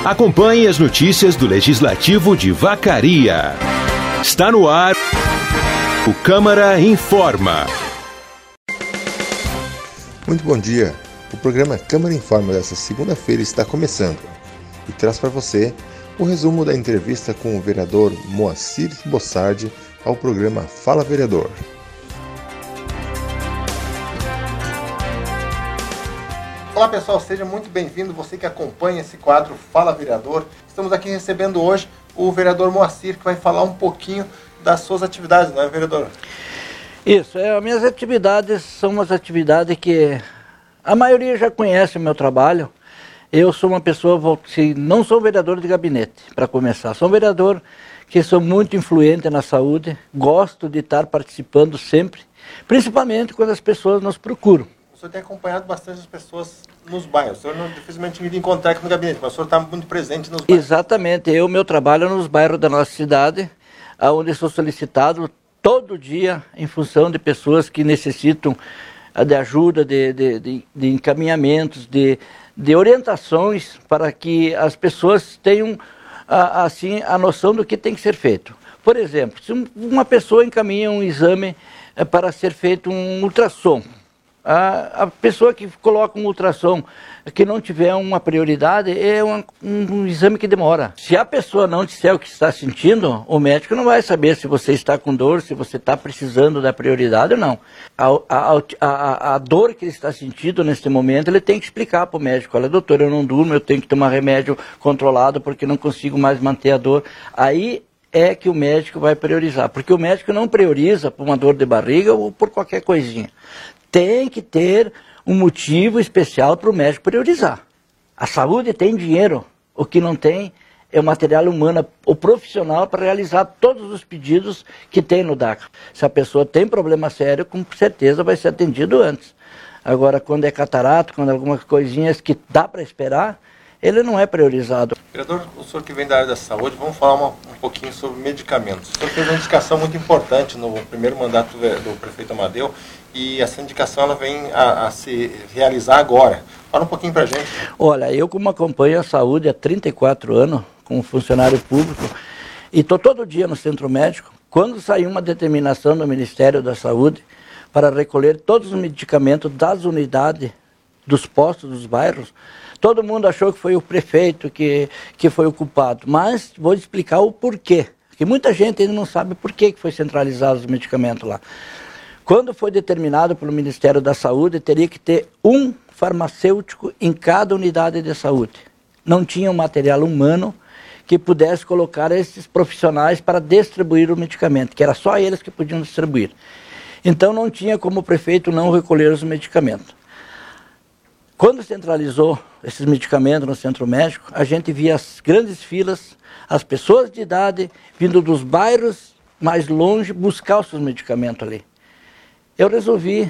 Acompanhe as notícias do Legislativo de Vacaria. Está no ar o Câmara Informa. Muito bom dia. O programa Câmara Informa desta segunda-feira está começando e traz para você o resumo da entrevista com o vereador Moacir Bossardi ao programa Fala Vereador. Olá pessoal, seja muito bem-vindo, você que acompanha esse quadro Fala Vereador. Estamos aqui recebendo hoje o vereador Moacir, que vai falar um pouquinho das suas atividades, não é, vereador? Isso, as minhas atividades são umas atividades que a maioria já conhece o meu trabalho. Eu sou uma pessoa, não sou vereador de gabinete, para começar. Sou um vereador que sou muito influente na saúde, gosto de estar participando sempre, principalmente quando as pessoas nos procuram. O senhor tem acompanhado bastante as pessoas nos bairros. O senhor não dificilmente me encontrar aqui no gabinete, mas o senhor está muito presente nos bairros. Exatamente. Meu trabalho é nos bairros da nossa cidade, onde sou solicitado todo dia em função de pessoas que necessitam de ajuda, de encaminhamentos, de orientações para que as pessoas tenham assim, a noção do que tem que ser feito. Por exemplo, se uma pessoa encaminha um exame para ser feito um ultrassom, a pessoa que coloca um ultrassom que não tiver uma prioridade é um exame que demora. Se a pessoa não disser o que está sentindo, o médico não vai saber se você está com dor, se você está precisando da prioridade ou não. A dor que ele está sentindo nesse momento, ele tem que explicar para o médico: olha, doutor, eu não durmo, eu tenho que tomar remédio controlado porque não consigo mais manter a dor. Aí é que o médico vai priorizar, porque o médico não prioriza por uma dor de barriga ou por qualquer coisinha. Tem que ter um motivo especial para o médico priorizar. A saúde tem dinheiro, o que não tem é o material humano, o profissional para realizar todos os pedidos que tem no DACA. Se a pessoa tem problema sério, com certeza vai ser atendido antes. Agora, quando é catarato, quando é algumas coisinhas que dá para esperar, ele não é priorizado. Vereador, o senhor que vem da área da saúde, vamos falar um pouquinho sobre medicamentos. O senhor fez uma indicação muito importante no primeiro mandato do prefeito Amadeu, e essa indicação ela vem a se realizar agora. Fala um pouquinho para a gente. Olha, eu como acompanho a saúde há 34 anos, como funcionário público, e estou todo dia no centro médico, quando saiu uma determinação do Ministério da Saúde para recolher todos os medicamentos das unidades, dos postos, dos bairros, todo mundo achou que foi o prefeito que foi o culpado, mas vou explicar o porquê, porque muita gente ainda não sabe por que foi centralizado os medicamentos lá. Quando foi determinado pelo Ministério da Saúde, teria que ter um farmacêutico em cada unidade de saúde. Não tinha um material humano que pudesse colocar esses profissionais para distribuir o medicamento, que era só eles que podiam distribuir. Então não tinha como o prefeito não recolher os medicamentos. Quando centralizou esses medicamentos no centro médico, a gente via as grandes filas, as pessoas de idade vindo dos bairros mais longe buscar os seus medicamentos ali. Eu resolvi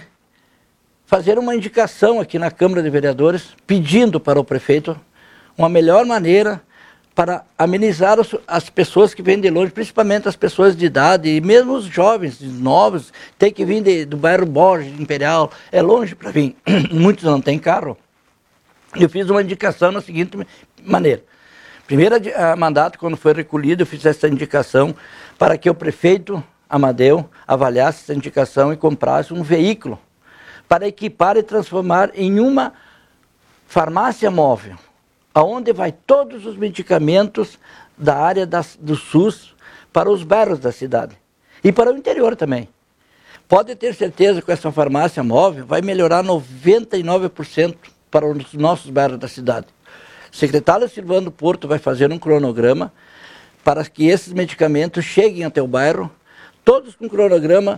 fazer uma indicação aqui na Câmara de Vereadores, pedindo para o prefeito uma melhor maneira para amenizar as pessoas que vêm de longe, principalmente as pessoas de idade, e mesmo os jovens, novos, tem que vir do bairro Borges, Imperial, é longe para vir, muitos não têm carro. Eu fiz uma indicação na seguinte maneira: primeiro mandato, quando foi recolhido, eu fiz essa indicação para que o prefeito Amadeu avaliasse essa indicação e comprasse um veículo para equipar e transformar em uma farmácia móvel, aonde vai todos os medicamentos da área do SUS para os bairros da cidade e para o interior também. Pode ter certeza que essa farmácia móvel vai melhorar 99% para os nossos bairros da cidade. O secretário Silvano Porto vai fazer um cronograma para que esses medicamentos cheguem até o bairro, todos com cronograma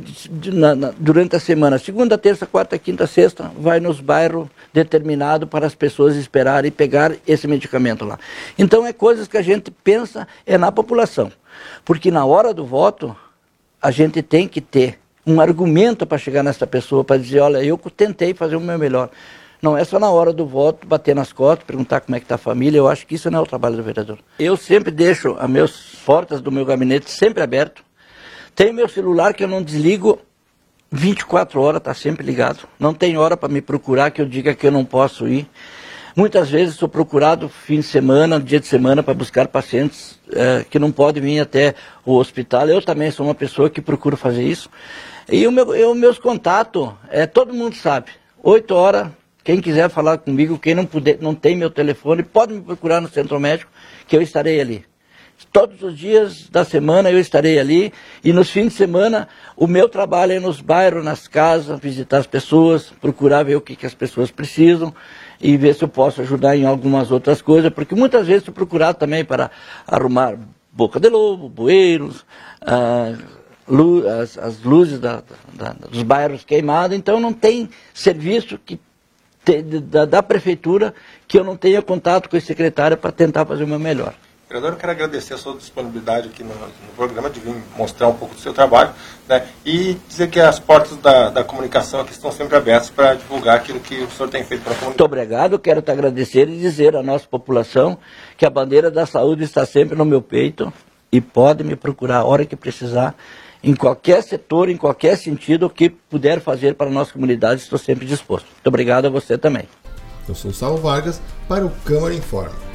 durante a semana. Segunda, terça, quarta, quinta, sexta, vai nos bairros determinados para as pessoas esperarem e pegar esse medicamento lá. Então é coisas que a gente pensa na população. Porque na hora do voto, a gente tem que ter um argumento para chegar nessa pessoa, para dizer: olha, eu tentei fazer o meu melhor. Não é só na hora do voto bater nas costas, perguntar como é que está a família. Eu acho que isso não é o trabalho do vereador. Eu sempre deixo as minhas portas do meu gabinete sempre abertas. Tenho meu celular que eu não desligo 24 horas, está sempre ligado. Não tem hora para me procurar que eu diga que eu não posso ir. Muitas vezes sou procurado fim de semana, dia de semana, para buscar pacientes que não podem vir até o hospital. Eu também sou uma pessoa que procuro fazer isso. E meus contatos, todo mundo sabe, 8 horas, quem quiser falar comigo, quem não tem meu telefone, pode me procurar no centro médico, que eu estarei ali. Todos os dias da semana eu estarei ali, e nos fins de semana o meu trabalho é nos bairros, nas casas, visitar as pessoas, procurar ver o que as pessoas precisam e ver se eu posso ajudar em algumas outras coisas, porque muitas vezes estou procurado também para arrumar boca de lobo, bueiros, as luzes dos bairros queimados. Então não tem serviço da prefeitura que eu não tenha contato com o secretário para tentar fazer o meu melhor. Vereador, eu quero agradecer a sua disponibilidade aqui no programa, de vir mostrar um pouco do seu trabalho, né, e dizer que as portas da comunicação aqui estão sempre abertas para divulgar aquilo que o senhor tem feito para a comunidade. Muito obrigado, quero te agradecer e dizer à nossa população que a bandeira da saúde está sempre no meu peito e pode me procurar a hora que precisar, em qualquer setor, em qualquer sentido, o que puder fazer para a nossa comunidade, estou sempre disposto. Muito obrigado a você também. Eu sou o Saulo Vargas para o Câmara Informa.